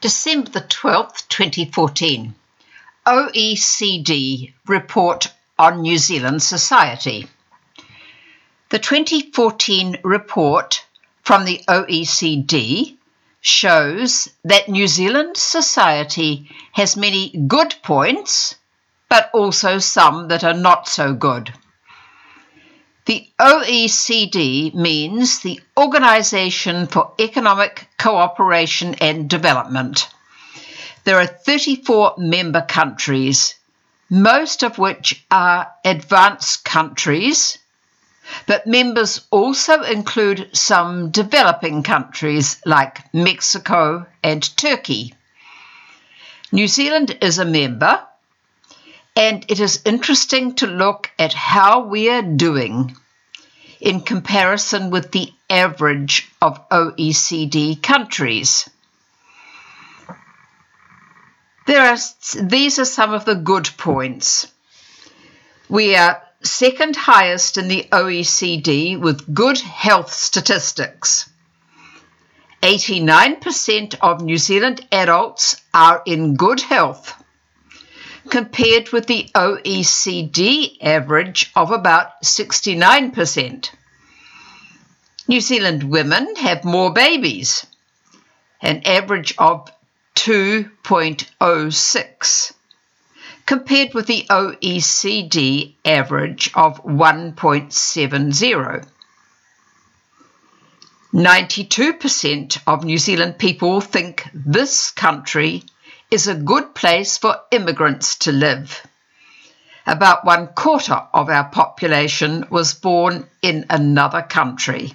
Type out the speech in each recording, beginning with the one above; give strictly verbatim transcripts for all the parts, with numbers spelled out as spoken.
December the twelfth, twenty fourteen. O E C D Report on New Zealand Society. The twenty fourteen report from the O E C D shows that New Zealand society has many good points, but also some that are not so good. The O E C D means the Organisation for Economic Cooperation and Development. There are thirty-four member countries, most of which are advanced countries, but members also include some developing countries like Mexico and Turkey. New Zealand is a member, and it is interesting to look at how we are doing in comparison with the average of O E C D countries. There are, these are some of the good points. We are second highest in the O E C D with good health statistics. eighty-nine percent of New Zealand adults are in good health, compared with the O E C D average of about sixty-nine percent. New Zealand women have more babies, an average of two point oh six, compared with the O E C D average of one point seven zero. ninety-two percent of New Zealand people think this country is a good place for immigrants to live. About one quarter of our population was born in another country.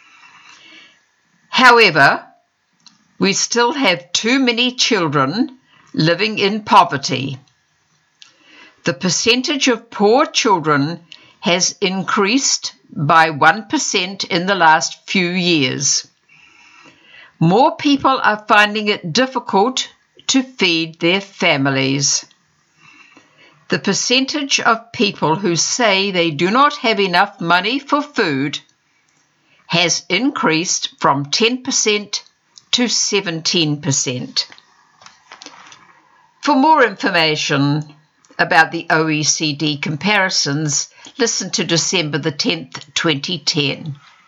However, we still have too many children living in poverty. The percentage of poor children has increased by one percent in the last few years. More people are finding it difficult to feed their families. The percentage of people who say they do not have enough money for food has increased from ten percent to seventeen percent. For more information about the O E C D comparisons, listen to December the tenth, twenty ten.